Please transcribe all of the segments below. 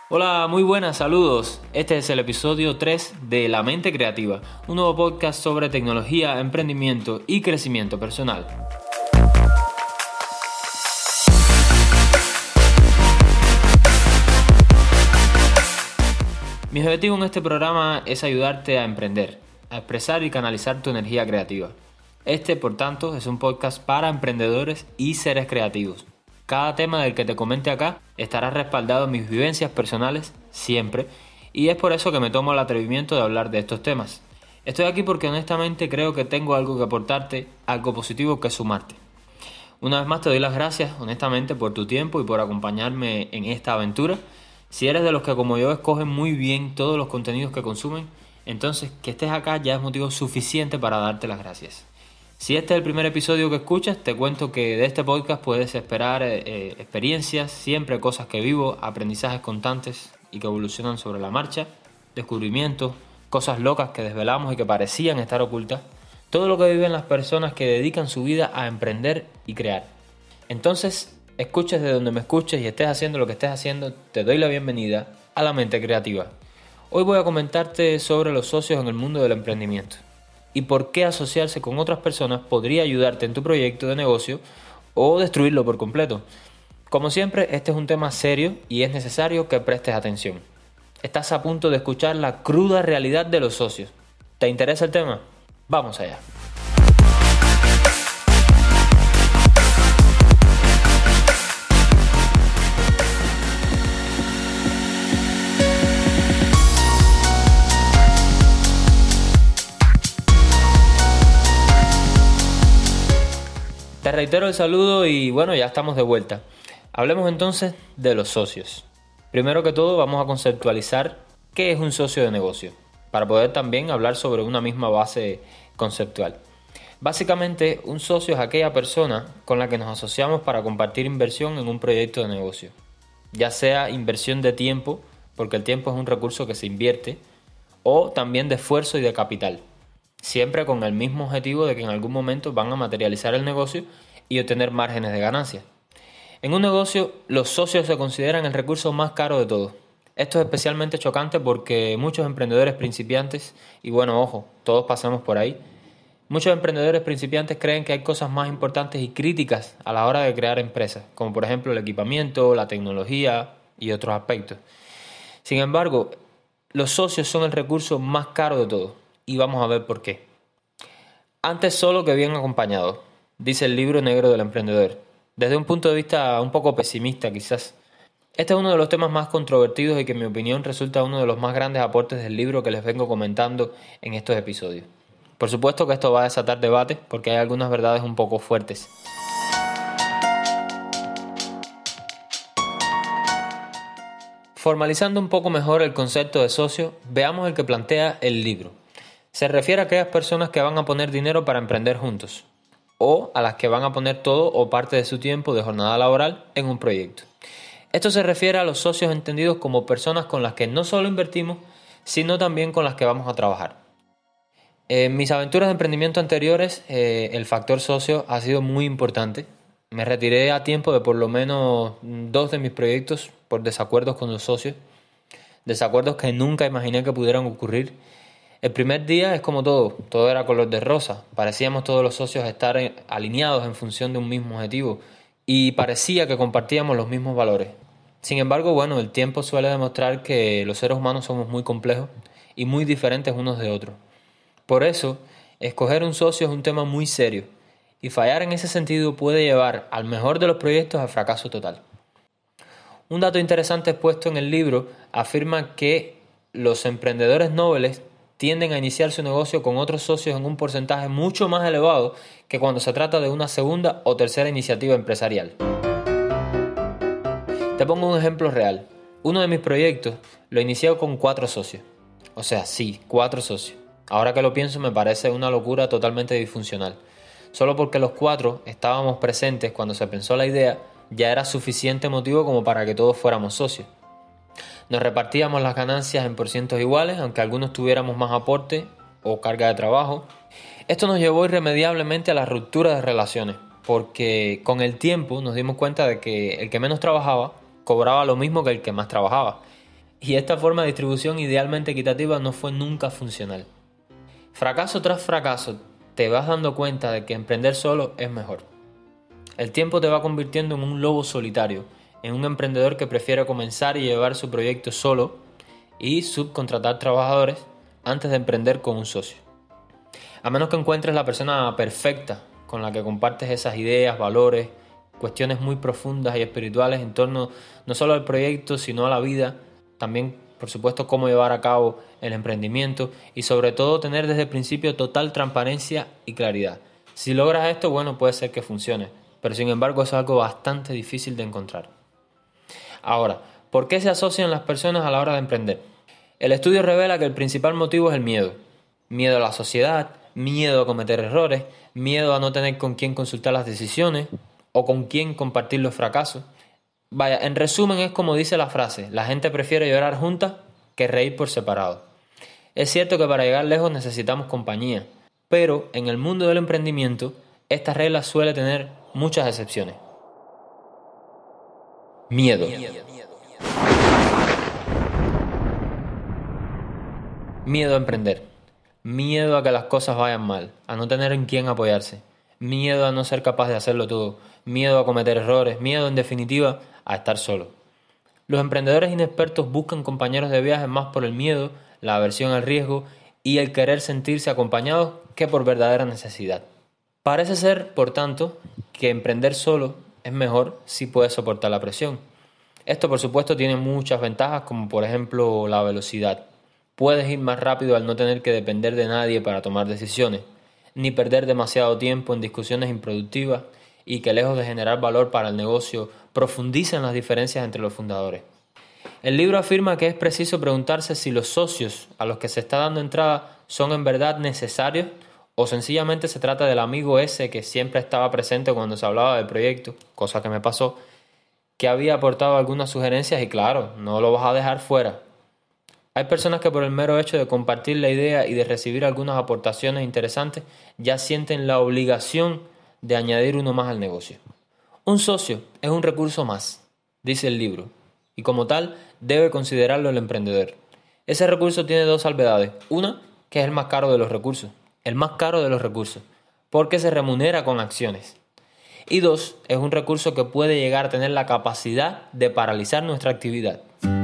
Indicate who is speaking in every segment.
Speaker 1: Hola, muy buenas, saludos. Este es el episodio 3 de La Mente Creativa, un nuevo podcast sobre tecnología, emprendimiento y crecimiento personal. Mi objetivo en este programa es ayudarte a emprender, a expresar y canalizar tu energía creativa. Este, por tanto, es un podcast para emprendedores y seres creativos. Cada tema del que te comente acá estará respaldado en mis vivencias personales, siempre, y es por eso que me tomo el atrevimiento de hablar de estos temas. Estoy aquí porque honestamente creo que tengo algo que aportarte, algo positivo que sumarte. Una vez más te doy las gracias, honestamente, por tu tiempo y por acompañarme en esta aventura. Si eres de los que como yo escogen muy bien todos los contenidos que consumen, entonces que estés acá ya es motivo suficiente para darte las gracias. Si este es el primer episodio que escuchas, te cuento que de este podcast puedes esperar experiencias, siempre cosas que vivo, aprendizajes constantes y que evolucionan sobre la marcha, descubrimientos, cosas locas que desvelamos y que parecían estar ocultas, todo lo que viven las personas que dedican su vida a emprender y crear. Entonces, escuches de donde me escuches y estés haciendo lo que estés haciendo, te doy la bienvenida a La Mente Creativa. Hoy voy a comentarte sobre los socios en el mundo del emprendimiento y por qué asociarse con otras personas podría ayudarte en tu proyecto de negocio o destruirlo por completo. Como siempre, este es un tema serio y es necesario que prestes atención. Estás a punto de escuchar la cruda realidad de los socios. ¿Te interesa el tema? Vamos allá. Te reitero el saludo y bueno, ya estamos de vuelta. Hablemos entonces de los socios. Primero que todo vamos a conceptualizar qué es un socio de negocio, para poder también hablar sobre una misma base conceptual. Básicamente, un socio es aquella persona con la que nos asociamos para compartir inversión en un proyecto de negocio. Ya sea inversión de tiempo, porque el tiempo es un recurso que se invierte, o también de esfuerzo y de capital. Siempre con el mismo objetivo de que en algún momento van a materializar el negocio y obtener márgenes de ganancia. En un negocio, los socios se consideran el recurso más caro de todos. Esto es especialmente chocante porque muchos emprendedores principiantes, y bueno, ojo, todos pasamos por ahí, muchos emprendedores principiantes creen que hay cosas más importantes y críticas a la hora de crear empresas, como por ejemplo el equipamiento, la tecnología y otros aspectos. Sin embargo, los socios son el recurso más caro de todos. Y vamos a ver por qué. Antes solo que bien acompañado, dice el libro negro del emprendedor. Desde un punto de vista un poco pesimista quizás. Este es uno de los temas más controvertidos y que en mi opinión resulta uno de los más grandes aportes del libro que les vengo comentando en estos episodios. Por supuesto que esto va a desatar debate porque hay algunas verdades un poco fuertes. Formalizando un poco mejor el concepto de socio, veamos el que plantea el libro. Se refiere a aquellas personas que van a poner dinero para emprender juntos, o a las que van a poner todo o parte de su tiempo de jornada laboral en un proyecto. Esto se refiere a los socios entendidos como personas con las que no solo invertimos, sino también con las que vamos a trabajar. En mis aventuras de emprendimiento anteriores, el factor socio ha sido muy importante. Me retiré a tiempo de por lo menos 2 de mis proyectos por desacuerdos con los socios, desacuerdos que nunca imaginé que pudieran ocurrir. El primer día es como todo era color de rosa, parecíamos todos los socios estar alineados en función de un mismo objetivo y parecía que compartíamos los mismos valores. Sin embargo, bueno, el tiempo suele demostrar que los seres humanos somos muy complejos y muy diferentes unos de otros. Por eso, escoger un socio es un tema muy serio y fallar en ese sentido puede llevar al mejor de los proyectos al fracaso total. Un dato interesante expuesto en el libro afirma que los emprendedores nobles tienden a iniciar su negocio con otros socios en un porcentaje mucho más elevado que cuando se trata de una segunda o tercera iniciativa empresarial. Te pongo un ejemplo real. Uno de mis proyectos lo inicié con 4 socios. O sea, sí, 4 socios. Ahora que lo pienso me parece una locura totalmente disfuncional. Solo porque los 4 estábamos presentes cuando se pensó la idea, ya era suficiente motivo como para que todos fuéramos socios. Nos repartíamos las ganancias en porcientos iguales, aunque algunos tuviéramos más aporte o carga de trabajo. Esto nos llevó irremediablemente a la ruptura de relaciones, porque con el tiempo nos dimos cuenta de que el que menos trabajaba cobraba lo mismo que el que más trabajaba. y esta forma de distribución idealmente equitativa no fue nunca funcional. Fracaso tras fracaso te vas dando cuenta de que emprender solo es mejor. El tiempo te va convirtiendo en un lobo solitario, en un emprendedor que prefiere comenzar y llevar su proyecto solo y subcontratar trabajadores antes de emprender con un socio. A menos que encuentres la persona perfecta con la que compartes esas ideas, valores, cuestiones muy profundas y espirituales en torno no solo al proyecto, sino a la vida, también, por supuesto, cómo llevar a cabo el emprendimiento y sobre todo tener desde el principio total transparencia y claridad. Si logras esto, bueno, puede ser que funcione, pero sin embargo eso es algo bastante difícil de encontrar. Ahora, ¿por qué se asocian las personas a la hora de emprender? El estudio revela que el principal motivo es el miedo. Miedo a la sociedad, miedo a cometer errores, miedo a no tener con quién consultar las decisiones o con quién compartir los fracasos. Vaya, en resumen es como dice la frase, la gente prefiere llorar juntas que reír por separado. Es cierto que para llegar lejos necesitamos compañía, pero en el mundo del emprendimiento esta regla suele tener muchas excepciones. Miedo. Miedo a emprender. Miedo a que las cosas vayan mal, a no tener en quién apoyarse. Miedo a no ser capaz de hacerlo todo. Miedo a cometer errores. Miedo, en definitiva, a estar solo. Los emprendedores inexpertos buscan compañeros de viaje más por el miedo, la aversión al riesgo y el querer sentirse acompañados que por verdadera necesidad. Parece ser, por tanto, que emprender solo es mejor si puedes soportar la presión. Esto, por supuesto, tiene muchas ventajas, como por ejemplo la velocidad. Puedes ir más rápido al no tener que depender de nadie para tomar decisiones, ni perder demasiado tiempo en discusiones improductivas y que lejos de generar valor para el negocio, profundizan las diferencias entre los fundadores. El libro afirma que es preciso preguntarse si los socios a los que se está dando entrada son en verdad necesarios o sencillamente se trata del amigo ese que siempre estaba presente cuando se hablaba del proyecto, cosa que me pasó, que había aportado algunas sugerencias y claro, no lo vas a dejar fuera. Hay personas que por el mero hecho de compartir la idea y de recibir algunas aportaciones interesantes ya sienten la obligación de añadir uno más al negocio. Un socio es un recurso más, dice el libro, y como tal debe considerarlo el emprendedor. Ese recurso tiene dos salvedades. Una, que es el más caro de los recursos. El más caro de los recursos, porque se remunera con acciones. Y dos, es un recurso que puede llegar a tener la capacidad de paralizar nuestra actividad.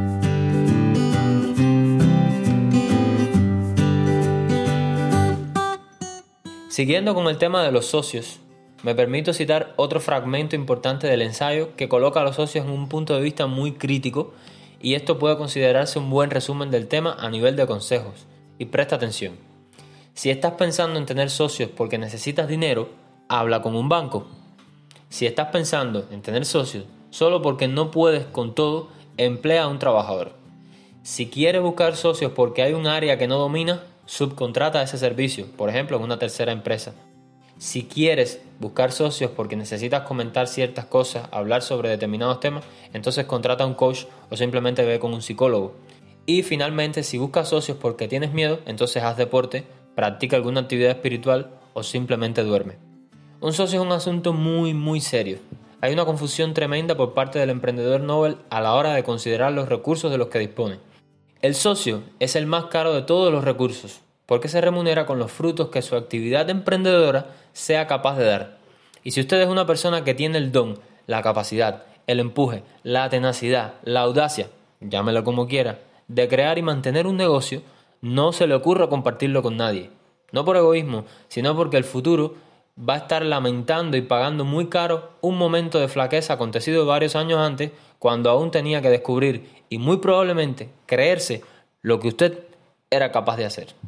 Speaker 1: Siguiendo con el tema de los socios, me permito citar otro fragmento importante del ensayo que coloca a los socios en un punto de vista muy crítico y esto puede considerarse un buen resumen del tema a nivel de consejos. Y presta atención. Si estás pensando en tener socios porque necesitas dinero, habla con un banco. Si estás pensando en tener socios solo porque no puedes con todo, emplea a un trabajador. Si quieres buscar socios porque hay un área que no dominas, subcontrata ese servicio, por ejemplo en una tercera empresa. Si quieres buscar socios porque necesitas comentar ciertas cosas, hablar sobre determinados temas, entonces contrata a un coach o simplemente ve con un psicólogo. Y finalmente, si buscas socios porque tienes miedo, entonces haz deporte, practica alguna actividad espiritual o simplemente duerme. Un socio es un asunto muy serio. Hay una confusión tremenda por parte del emprendedor Nobel a la hora de considerar los recursos de los que dispone. El socio es el más caro de todos los recursos, porque se remunera con los frutos que su actividad emprendedora sea capaz de dar. Y si usted es una persona que tiene el don, la capacidad, el empuje, la tenacidad, la audacia, llámelo como quiera, de crear y mantener un negocio, no se le ocurra compartirlo con nadie. No por egoísmo, sino porque el futuro va a estar lamentando y pagando muy caro un momento de flaqueza acontecido varios años antes, cuando aún tenía que descubrir y muy probablemente creerse lo que usted era capaz de hacer.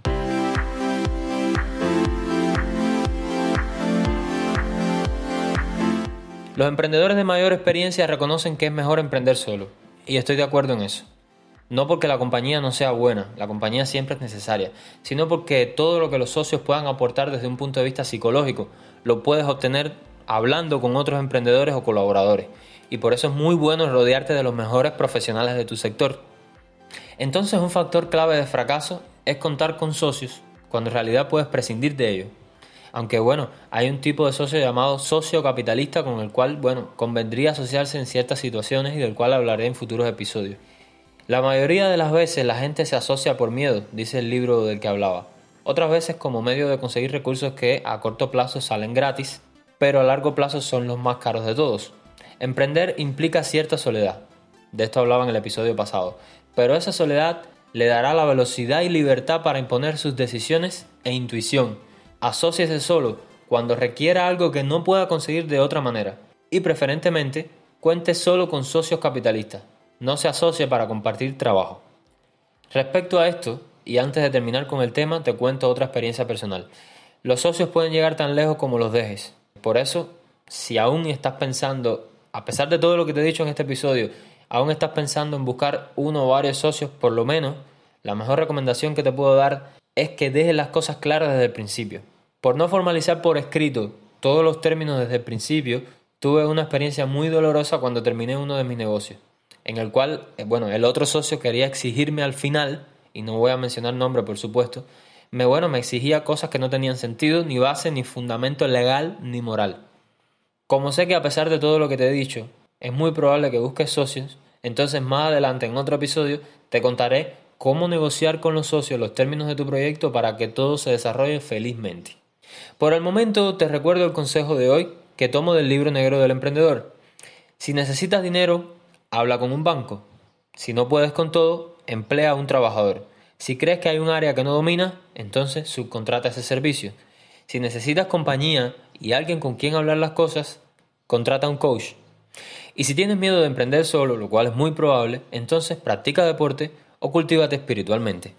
Speaker 1: Los emprendedores de mayor experiencia reconocen que es mejor emprender solo, y estoy de acuerdo en eso. No porque la compañía no sea buena, la compañía siempre es necesaria, sino porque todo lo que los socios puedan aportar desde un punto de vista psicológico lo puedes obtener hablando con otros emprendedores o colaboradores. Y por eso es muy bueno rodearte de los mejores profesionales de tu sector. Entonces un factor clave de fracaso es contar con socios, cuando en realidad puedes prescindir de ellos. Aunque hay un tipo de socio llamado socio capitalista con el cual, convendría asociarse en ciertas situaciones y del cual hablaré en futuros episodios. La mayoría de las veces la gente se asocia por miedo, dice el libro del que hablaba. Otras veces como medio de conseguir recursos que a corto plazo salen gratis, pero a largo plazo son los más caros de todos. Emprender implica cierta soledad. De esto hablaba en el episodio pasado. Pero esa soledad le dará la velocidad y libertad para imponer sus decisiones e intuición. Asóciese solo cuando requiera algo que no pueda conseguir de otra manera. Y preferentemente, cuente solo con socios capitalistas. No se asocie para compartir trabajo. Respecto a esto, y antes de terminar con el tema, te cuento otra experiencia personal. Los socios pueden llegar tan lejos como los dejes. Por eso, si aún estás pensando, a pesar de todo lo que te he dicho en este episodio, aún estás pensando en buscar uno o varios socios, por lo menos, la mejor recomendación que te puedo dar es que dejes las cosas claras desde el principio. Por no formalizar por escrito todos los términos desde el principio, tuve una experiencia muy dolorosa cuando terminé uno de mis negocios, en el cual, el otro socio quería exigirme al final, y no voy a mencionar nombre por supuesto, me exigía cosas que no tenían sentido, ni base, ni fundamento legal, ni moral. Como sé que a pesar de todo lo que te he dicho, es muy probable que busques socios, entonces más adelante en otro episodio te contaré cómo negociar con los socios los términos de tu proyecto para que todo se desarrolle felizmente. Por el momento te recuerdo el consejo de hoy que tomo del libro negro del emprendedor. Si necesitas dinero, habla con un banco. Si no puedes con todo, emplea a un trabajador. Si crees que hay un área que no dominas, entonces subcontrata ese servicio. Si necesitas compañía y alguien con quien hablar las cosas, contrata a un coach. Y si tienes miedo de emprender solo, lo cual es muy probable, entonces practica deporte o cultívate espiritualmente.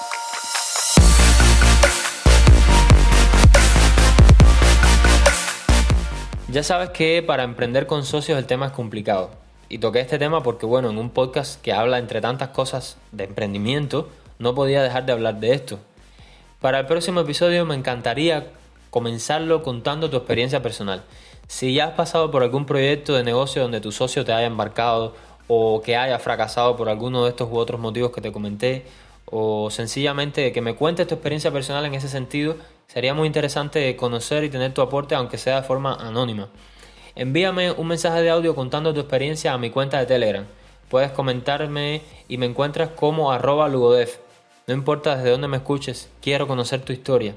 Speaker 1: Ya sabes que para emprender con socios el tema es complicado. Y toqué este tema porque, en un podcast que habla entre tantas cosas de emprendimiento, no podía dejar de hablar de esto. Para el próximo episodio me encantaría comenzarlo contando tu experiencia personal. Si ya has pasado por algún proyecto de negocio donde tu socio te haya embarcado o que haya fracasado por alguno de estos u otros motivos que te comenté, o sencillamente que me cuentes tu experiencia personal en ese sentido, sería muy interesante conocer y tener tu aporte, aunque sea de forma anónima. Envíame un mensaje de audio contando tu experiencia a mi cuenta de Telegram. Puedes comentarme y me encuentras como @lugodev. No importa desde dónde me escuches, quiero conocer tu historia.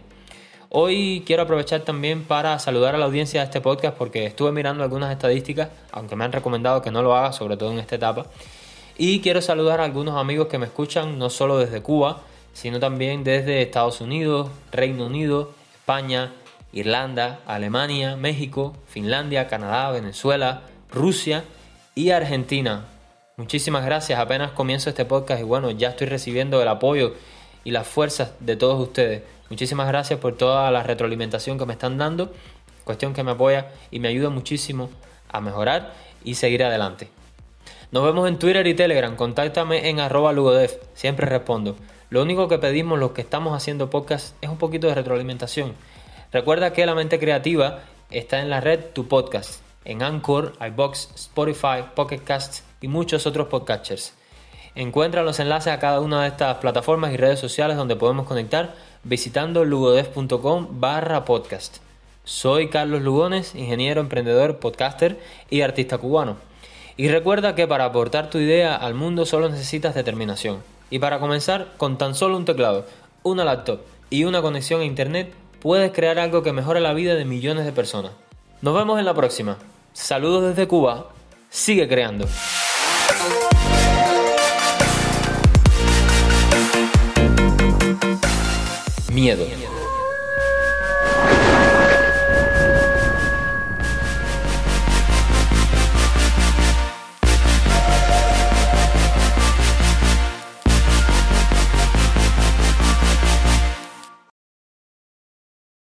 Speaker 1: Hoy quiero aprovechar también para saludar a la audiencia de este podcast porque estuve mirando algunas estadísticas, aunque me han recomendado que no lo haga, sobre todo en esta etapa. Y quiero saludar a algunos amigos que me escuchan no solo desde Cuba, sino también desde Estados Unidos, Reino Unido, España, Irlanda, Alemania, México, Finlandia, Canadá, Venezuela, Rusia y Argentina. Muchísimas gracias, apenas comienzo este podcast y ya estoy recibiendo el apoyo y las fuerzas de todos ustedes. Muchísimas gracias por toda la retroalimentación que me están dando, cuestión que me apoya y me ayuda muchísimo a mejorar y seguir adelante. Nos vemos en Twitter y Telegram, contáctame en @lugodev, siempre respondo. Lo único que pedimos los que estamos haciendo podcast es un poquito de retroalimentación. Recuerda que La Mente Creativa está en la red Tu Podcast, en Anchor, iVoox, Spotify, Pocket Casts y muchos otros podcatchers. Encuentra los enlaces a cada una de estas plataformas y redes sociales donde podemos conectar visitando lugodev.com/podcast. Soy Carlos Lugones, ingeniero, emprendedor, podcaster y artista cubano. Y recuerda que para aportar tu idea al mundo solo necesitas determinación. Y para comenzar, con tan solo un teclado, una laptop y una conexión a internet, puedes crear algo que mejore la vida de millones de personas. Nos vemos en la próxima. Saludos desde Cuba. Sigue creando. Miedo.